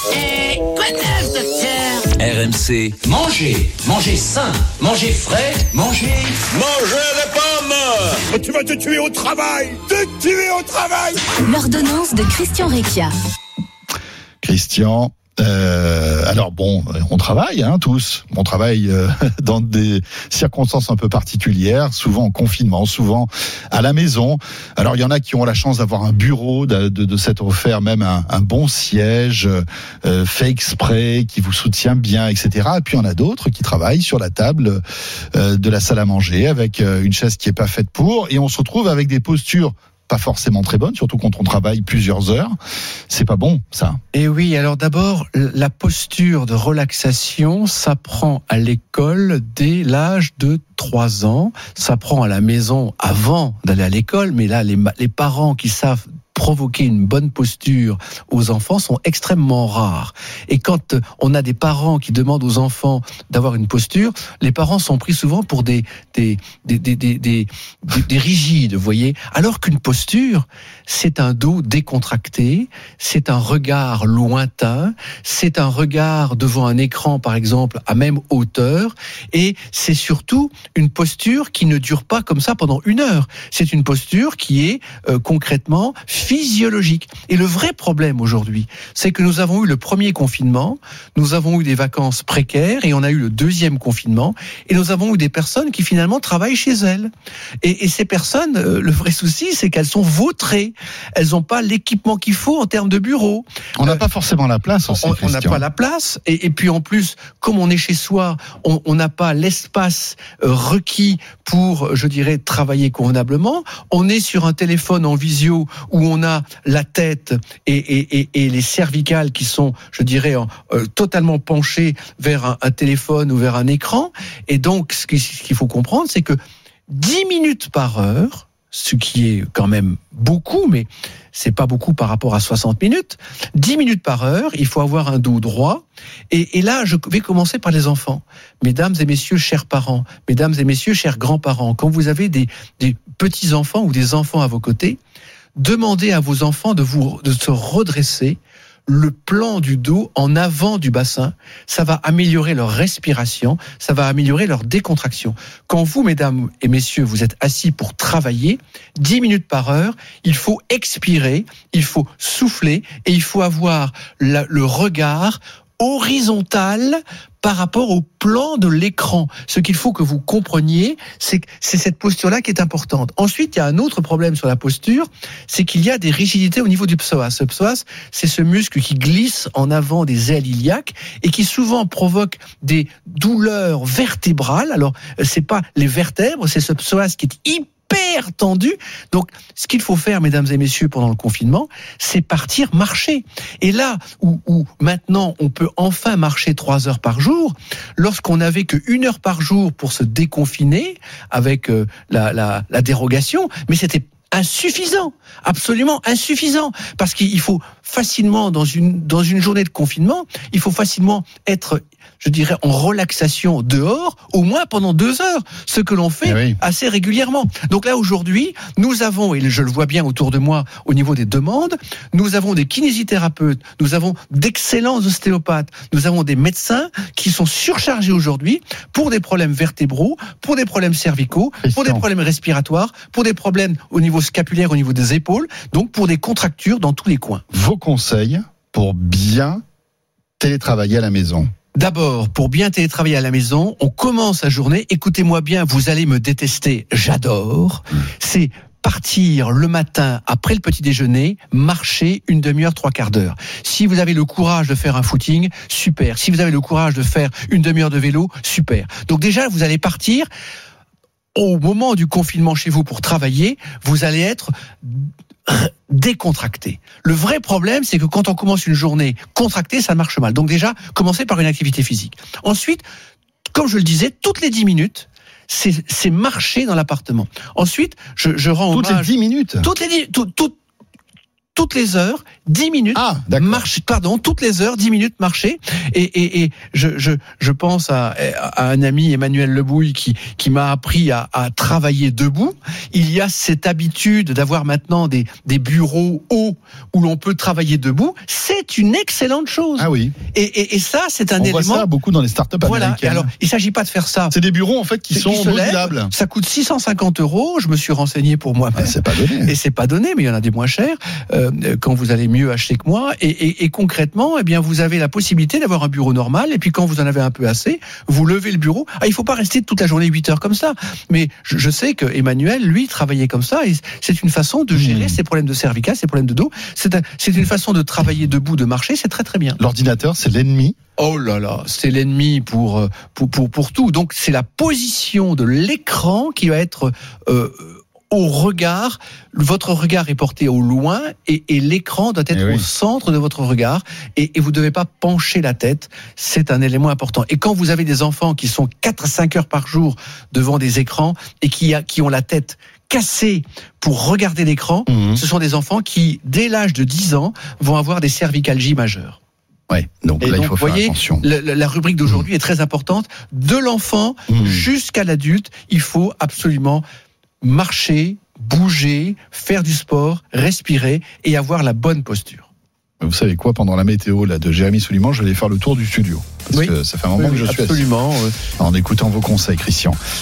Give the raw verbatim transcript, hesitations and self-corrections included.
Eh, quoi de neuf, docteur? R M C. Mangez, mangez sain, mangez frais, mangez... Mangez les pommes. Tu vas te tuer au travail. Te tuer au travail. L'ordonnance de Christian Recchia. Christian, euh, alors bon, on travaille hein, tous. On travaille euh, dans des circonstances un peu particulières, souvent en confinement, souvent à la maison. Alors il y en a qui ont la chance d'avoir un bureau, de, de, de s'être offert même un, un bon siège euh, fait exprès, qui vous soutient bien, et cetera. Et puis il y en a d'autres qui travaillent sur la table euh, de la salle à manger avec euh, une chaise qui est pas faite pour, et on se retrouve avec des postures pas forcément très bonne, surtout quand on travaille plusieurs heures. C'est pas bon, ça. Et oui, alors d'abord, la posture de relaxation s'apprend à l'école dès l'âge de trois ans. Ça s'apprend à la maison avant d'aller à l'école, mais là, les, les parents qui savent provoquer une bonne posture aux enfants sont extrêmement rares. Et quand on a des parents qui demandent aux enfants d'avoir une posture, les parents sont pris souvent pour des des des des des, des, des, des rigides, vous voyez. Alors qu'une posture, c'est un dos décontracté, c'est un regard lointain, c'est un regard devant un écran, par exemple, à même hauteur, et c'est surtout une posture qui ne dure pas comme ça pendant une heure. C'est une posture qui est euh, concrètement physiologique. Et le vrai problème aujourd'hui, c'est que nous avons eu le premier confinement, nous avons eu des vacances précaires, et on a eu le deuxième confinement, et nous avons eu des personnes qui finalement travaillent chez elles. Et, et ces personnes, euh, le vrai souci, c'est qu'elles sont vautrées. Elles n'ont pas l'équipement qu'il faut en termes de bureau. On n'a euh, pas forcément la place aussi, On n'a pas la place, et, et puis en plus, comme on est chez soi, on n'a pas l'espace euh, requis pour, je dirais, travailler convenablement. On est sur un téléphone en visio où on a la tête et, et, et, et les cervicales qui sont, je dirais, en, euh, totalement penchées vers un, un téléphone ou vers un écran. Et donc, ce qu'il faut comprendre, c'est que dix minutes par heure, ce qui est quand même beaucoup, mais c'est pas beaucoup par rapport à soixante minutes, dix minutes par heure, il faut avoir un dos droit. Et, et là, je vais commencer par les enfants. Mesdames et messieurs, chers parents, mesdames et messieurs, chers grands-parents, quand vous avez des, des petits-enfants ou des enfants à vos côtés, demandez à vos enfants de, vous, de se redresser le plan du dos en avant du bassin. Ça va améliorer leur respiration, ça va améliorer leur décontraction. Quand vous, mesdames et messieurs, vous êtes assis pour travailler, dix minutes par heure, il faut expirer, il faut souffler et il faut avoir la, le regard horizontal par rapport au plan de l'écran. Ce qu'il faut que vous compreniez, c'est que c'est cette posture-là qui est importante. Ensuite, il y a un autre problème sur la posture, c'est qu'il y a des rigidités au niveau du psoas. Le psoas, c'est ce muscle qui glisse en avant des ailes iliaques et qui souvent provoque des douleurs vertébrales. Alors, c'est pas les vertèbres, c'est ce psoas qui est hyper hyper tendu. Donc, ce qu'il faut faire, mesdames et messieurs, pendant le confinement, c'est partir marcher. Et là où, où maintenant on peut enfin marcher trois heures par jour, lorsqu'on n'avait qu'une heure par jour pour se déconfiner avec euh, la, la, la dérogation, mais c'était insuffisant, absolument insuffisant, parce qu'il faut facilement, dans une, dans une journée de confinement, il faut facilement être, je dirais, en relaxation dehors, au moins pendant deux heures, ce que l'on fait oui. assez régulièrement. Donc là, aujourd'hui, nous avons, et je le vois bien autour de moi, au niveau des demandes, nous avons des kinésithérapeutes, nous avons d'excellents ostéopathes, nous avons des médecins qui sont surchargés aujourd'hui pour des problèmes vertébraux, pour des problèmes cervicaux, pour des problèmes respiratoires, pour des problèmes au niveau scapulaire, au niveau des épaules, donc pour des contractures dans tous les coins. Vos conseils pour bien télétravailler à la maison? D'abord, pour bien télétravailler à la maison, on commence la journée, écoutez-moi bien, vous allez me détester, j'adore, mmh. c'est partir le matin après le petit déjeuner, marcher une demi-heure, trois quarts d'heure. Si vous avez le courage de faire un footing, super. Si vous avez le courage de faire une demi-heure de vélo, super. Donc déjà, vous allez partir au moment du confinement chez vous pour travailler, vous allez être décontracté. Le vrai problème, c'est que quand on commence une journée contractée, ça marche mal. Donc déjà, commencez par une activité physique. Ensuite, comme je le disais, toutes les dix minutes, c'est, c'est marcher dans l'appartement. Ensuite, je, je rends toutes hommage... les dix minutes Toutes les dix... Tout, tout, toutes les heures, dix minutes, Ah, d'accord. marche, pardon, toutes les heures, dix minutes marcher. Et, et, et je, je, je pense à, à un ami, Emmanuel Lebouille, qui, qui m'a appris à, à travailler debout. Il y a cette habitude d'avoir maintenant des, des bureaux hauts où l'on peut travailler debout. C'est une excellente chose. Ah oui. Et, et, et ça, c'est un On élément. voit ça beaucoup dans les startups Voilà. américaines. Alors, il s'agit pas de faire ça. C'est des bureaux en fait qui Qui sont se lèvent, modulables. ça coûte six cent cinquante euros. Je me suis renseigné pour moi-même. Ah, c'est pas donné. Et c'est pas donné, mais il y en a des moins chers euh, quand vous allez mieux acheter que moi. Et, et, et concrètement, eh bien, vous avez la possibilité d'avoir un bureau normal. Et puis quand vous en avez un peu assez, vous levez le bureau. Ah, il faut pas rester toute la journée huit heures comme ça. Mais je, je sais que Emmanuel, lui, travaillait comme ça. Et c'est une façon de gérer Mmh. ses problèmes de cervical, ses problèmes de dos. C'est un, c'est une façon de travailler debout, de marcher. C'est très très bien. L'ordinateur, c'est l'ennemi. Oh là là, c'est l'ennemi pour pour pour pour tout. Donc c'est la position de l'écran qui va être euh, au regard. Votre regard est porté au loin et, et l'écran doit être Eh oui. au centre de votre regard et, et vous ne devez pas pencher la tête. C'est un élément important. Et quand vous avez des enfants qui sont quatre à cinq heures par jour devant des écrans et qui a, qui ont la tête cassée pour regarder l'écran, Mmh. ce sont des enfants qui, dès l'âge de dix ans, vont avoir des cervicalgies majeures. Ouais. Donc Et là, donc, il faut vous faire voyez, attention. la, la- la rubrique d'aujourd'hui est très importante. De l'enfant Mmh. jusqu'à l'adulte, il faut absolument marcher, bouger, faire du sport, respirer et avoir la bonne posture. Vous savez quoi, pendant la météo là, de Jérémy Souliman, je vais aller faire le tour du studio. Parce Oui. que ça fait un moment Oui, que je suis assis. absolument. euh, En écoutant vos conseils, Christian.